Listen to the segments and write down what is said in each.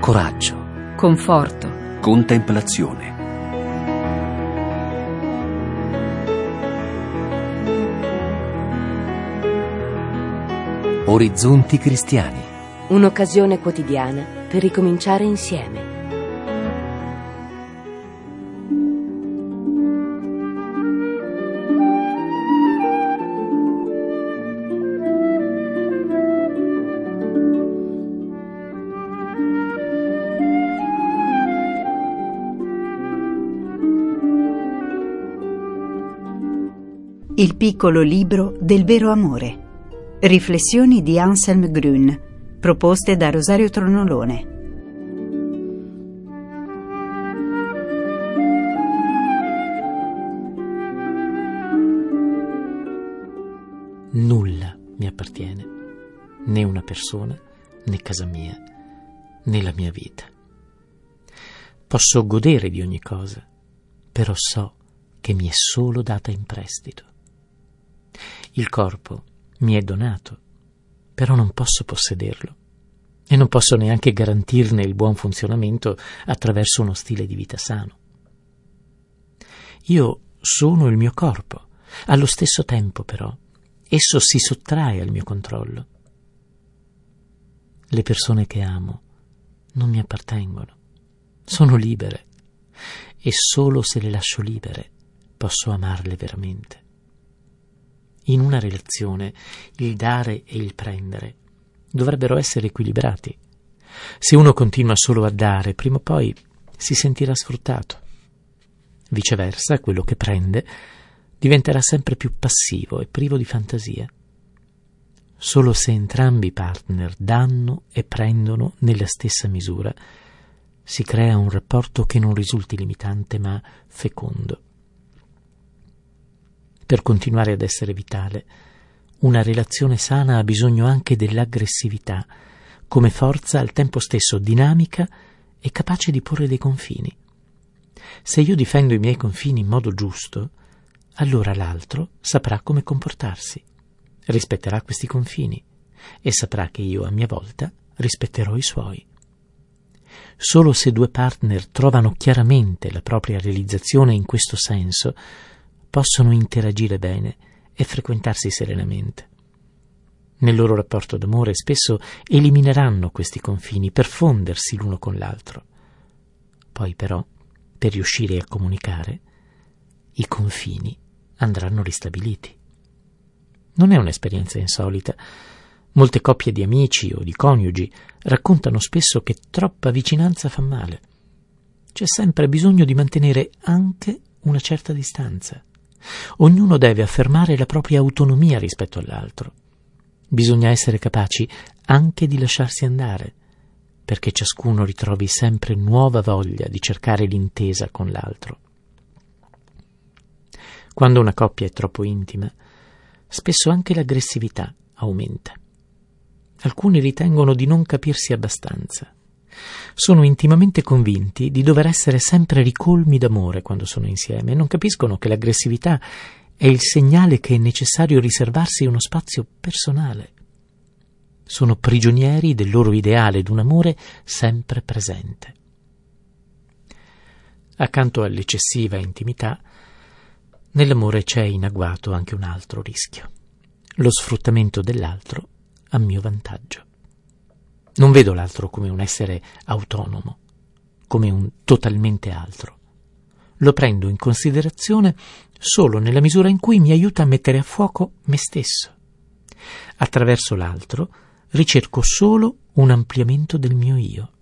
coraggio, conforto, contemplazione. Orizzonti cristiani. un'occasione quotidiana per ricominciare insieme. Il piccolo libro del vero amore. Riflessioni di Anselm Grün, proposte da Rosario Tronolone. Nulla mi appartiene, né una persona, né casa mia, né la mia vita. Posso godere di ogni cosa, però so che mi è solo data in prestito. Il corpo mi è donato, però non posso possederlo e non posso neanche garantirne il buon funzionamento attraverso uno stile di vita sano. Io sono il mio corpo, allo stesso tempo però esso si sottrae al mio controllo. Le persone che amo non mi appartengono, sono libere e solo se le lascio libere posso amarle veramente. In una relazione il dare e il prendere dovrebbero essere equilibrati. Se uno continua solo a dare, prima o poi si sentirà sfruttato. Viceversa, quello che prende diventerà sempre più passivo e privo di fantasia. Solo se entrambi i partner danno e prendono nella stessa misura si crea un rapporto che non risulti limitante ma fecondo. Per continuare ad essere vitale, una relazione sana ha bisogno anche dell'aggressività, come forza al tempo stesso dinamica e capace di porre dei confini. Se io difendo i miei confini in modo giusto, allora l'altro saprà come comportarsi, rispetterà questi confini e saprà che io a mia volta rispetterò i suoi. Solo se due partner trovano chiaramente la propria realizzazione in questo senso, possono interagire bene e frequentarsi serenamente. Nel loro rapporto d'amore spesso elimineranno questi confini per fondersi l'uno con l'altro. Poi però, per riuscire a comunicare, i confini andranno ristabiliti. Non è un'esperienza insolita. Molte coppie di amici o di coniugi raccontano spesso che troppa vicinanza fa male. C'è sempre bisogno di mantenere anche una certa distanza. Ognuno deve affermare la propria autonomia rispetto all'altro. Bisogna essere capaci anche di lasciarsi andare, perché ciascuno ritrovi sempre nuova voglia di cercare l'intesa con l'altro. Quando una coppia è troppo intima, spesso anche l'aggressività aumenta. Alcuni ritengono di non capirsi abbastanza. Sono intimamente convinti di dover essere sempre ricolmi d'amore quando sono insieme e non capiscono che l'aggressività è il segnale che è necessario riservarsi uno spazio personale. Sono prigionieri del loro ideale d'un amore sempre presente. Accanto all'eccessiva intimità, nell'amore c'è in agguato anche un altro rischio: lo sfruttamento dell'altro a mio vantaggio. Non vedo l'altro come un essere autonomo, come un totalmente altro. Lo prendo in considerazione solo nella misura in cui mi aiuta a mettere a fuoco me stesso. Attraverso l'altro ricerco solo un ampliamento del mio io.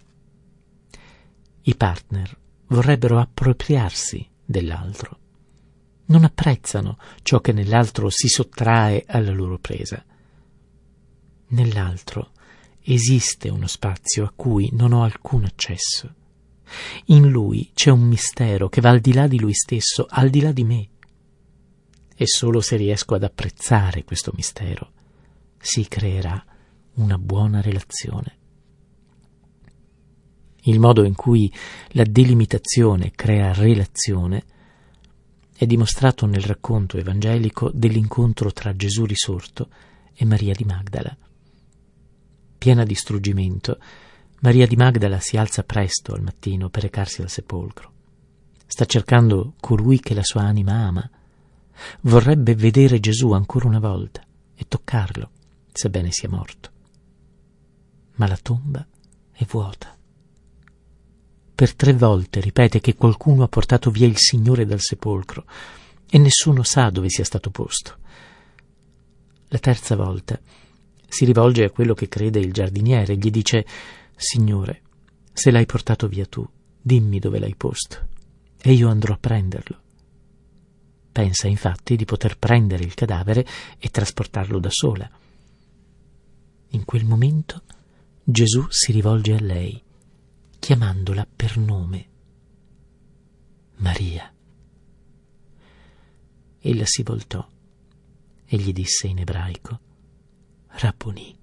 I partner vorrebbero appropriarsi dell'altro. Non apprezzano ciò che nell'altro si sottrae alla loro presa. Nell'altro esiste uno spazio a cui non ho alcun accesso. In lui c'è un mistero che va al di là di lui stesso, al di là di me. E solo se riesco ad apprezzare questo mistero si creerà una buona relazione. Il modo in cui la delimitazione crea relazione è dimostrato nel racconto evangelico dell'incontro tra Gesù risorto e Maria di Magdala. Piena di struggimento, Maria di Magdala si alza presto al mattino per recarsi al sepolcro. Sta cercando colui che la sua anima ama. Vorrebbe vedere Gesù ancora una volta e toccarlo, sebbene sia morto. Ma la tomba è vuota. Per 3 volte ripete che qualcuno ha portato via il Signore dal sepolcro e nessuno sa dove sia stato posto. La 3ª volta si rivolge a quello che crede il giardiniere e gli dice: «Signore, se l'hai portato via tu, dimmi dove l'hai posto e io andrò a prenderlo». Pensa infatti di poter prendere il cadavere e trasportarlo da sola. In quel momento Gesù si rivolge a lei, chiamandola per nome: Maria. Ella si voltò e gli disse in ebraico: Rabboni.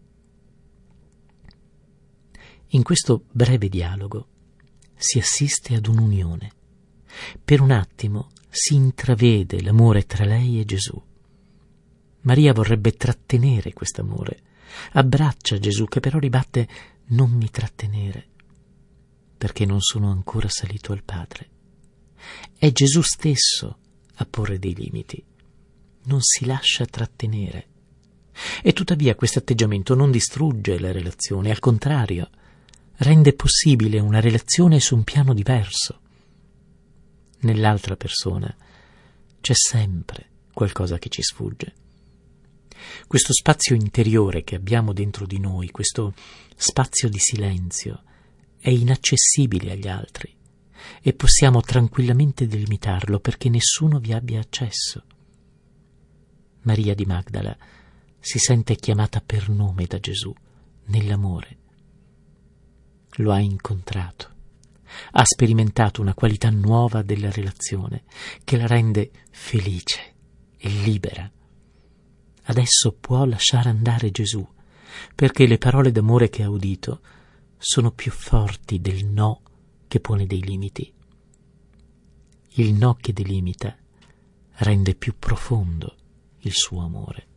In questo breve dialogo si assiste ad un'unione. Per un attimo si intravede l'amore tra lei e Gesù. Maria vorrebbe trattenere quest'amore. Abbraccia Gesù, che però ribatte: non mi trattenere, perché non sono ancora salito al Padre. È Gesù stesso a porre dei limiti. Non si lascia trattenere. E tuttavia questo atteggiamento non distrugge la relazione, al contrario, rende possibile una relazione su un piano diverso. Nell'altra persona c'è sempre qualcosa che ci sfugge. Questo spazio interiore che abbiamo dentro di noi, questo spazio di silenzio, è inaccessibile agli altri e possiamo tranquillamente delimitarlo perché nessuno vi abbia accesso. Maria di Magdala si sente chiamata per nome da Gesù nell'amore. Lo ha incontrato, ha sperimentato una qualità nuova della relazione che la rende felice e libera. Adesso può lasciare andare Gesù, perché le parole d'amore che ha udito sono più forti del no che pone dei limiti. Il no che delimita rende più profondo il suo amore.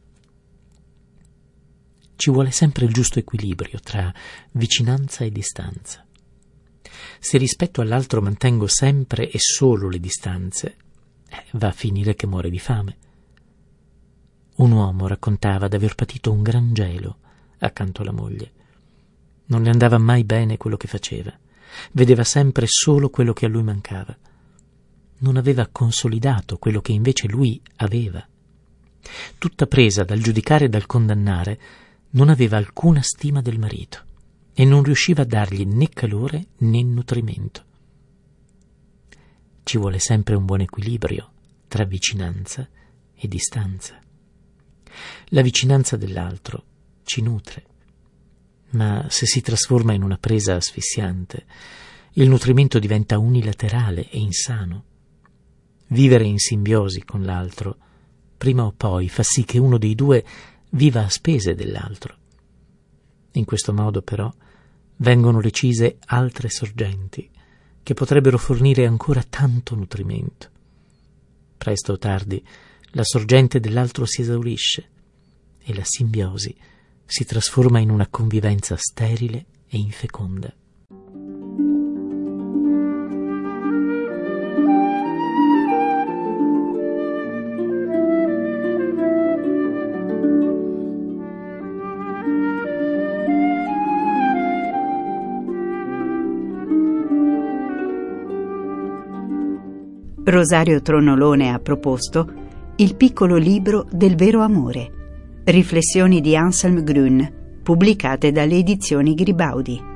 Ci vuole sempre il giusto equilibrio tra vicinanza e distanza. Se rispetto all'altro mantengo sempre e solo le distanze, va a finire che muore di fame. Un uomo raccontava d'aver patito un gran gelo accanto alla moglie. Non le andava mai bene quello che faceva. Vedeva sempre solo quello che a lui mancava. Non aveva consolidato quello che invece lui aveva. Tutta presa dal giudicare e dal condannare, non aveva alcuna stima del marito e non riusciva a dargli né calore né nutrimento. Ci vuole sempre un buon equilibrio tra vicinanza e distanza. La vicinanza dell'altro ci nutre, ma se si trasforma in una presa asfissiante, il nutrimento diventa unilaterale e insano. Vivere in simbiosi con l'altro, prima o poi, fa sì che uno dei due viva a spese dell'altro. In questo modo, però, vengono recise altre sorgenti che potrebbero fornire ancora tanto nutrimento. Presto o tardi, la sorgente dell'altro si esaurisce e la simbiosi si trasforma in una convivenza sterile e infeconda. Rosario Tronolone ha proposto Il piccolo libro del vero amore. Riflessioni di Anselm Grün, pubblicate dalle edizioni Gribaudi.